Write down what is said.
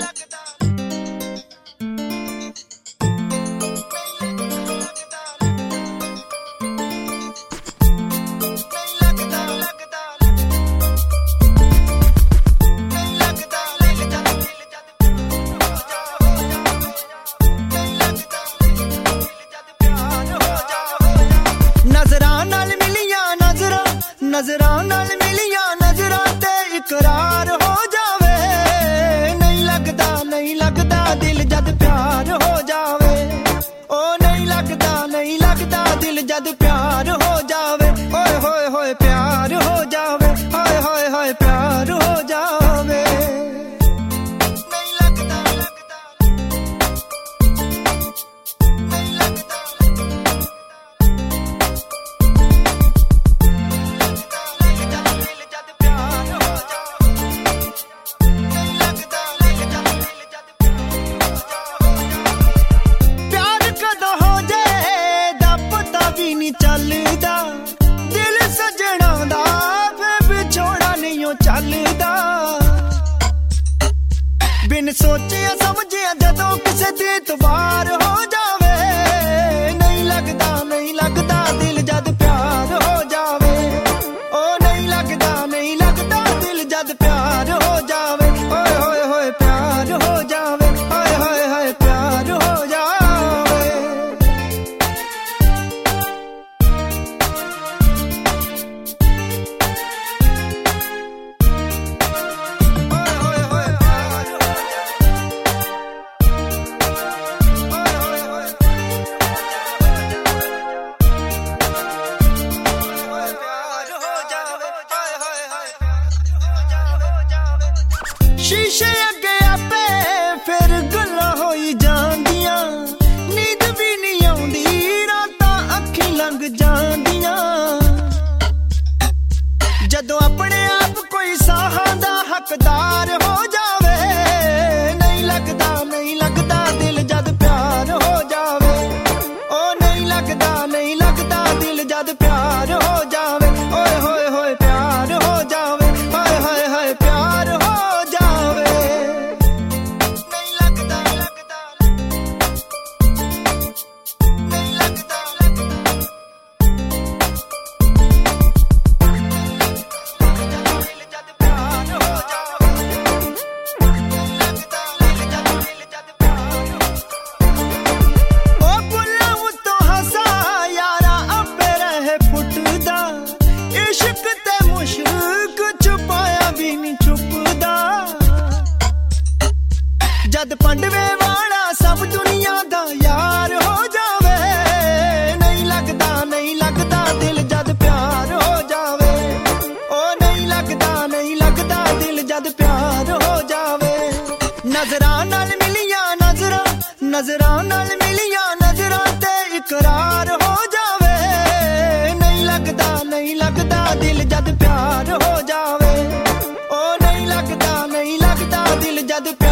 नजरां नाल मिलियां नजरां ते इकरार हो जावे। नहीं लगदा दिल जद प्यार हो जावे। ओ नहीं लगदा दिल जद प्यार हो जावे। ओए होए होए प्यार हो जावे। हाय हाय हाय प्यार हो जावे। नहीं लगदा नहीं लगदा चलदा दिल सजना दा फिर विछोड़ा नहीं चलदा। बिन सोचिया समझिया जदों किसे दी इतबार हो जावे। नहीं लगदा दिल जद प्यार हो जावे। ओ नहीं लगदा दिल जद प्यार हो जावे। ओए होए होए प्यार हो जावे। हाय हाय हाय प्यार हो जावे। शीशे अगे आपे फिर गल्लां होई जांदियां। नींद भी नहीं आउंदी रातां अखीं लंघ जांदियां। जदों अपने आप कोई साहां दा हकदार हो जावे। नहीं लगदा दिल जद प्यार हो जावे। ओ नहीं लगदा दिल जद प्यार हो जावे। ओए होए होए प्यार हो जावे। हाय हाय हाय प्यार हो जावे। नहीं लगदा नहीं लगदा दिल जद प्यार हो जावे। दिल जद प्यार ओ बुल्ला उत्तों हंसा यारा अपे रहे फुटदा। इश्क ते मुश्क छुपाया भी नहीं छुपदा। जद पंडवे वाला सब दुनिया दा यार हो जावे। नहीं लगदा दिल जद प्यार हो जावे। ओ नहीं लगदा दिल जद प्यार हो जावे। नजरां नाल मिलियां नजरां ते इकरार हो जावे। नहीं लगदा दिल जद प्यार हो जावे। ओ नहीं लगदा दिल जद प्यार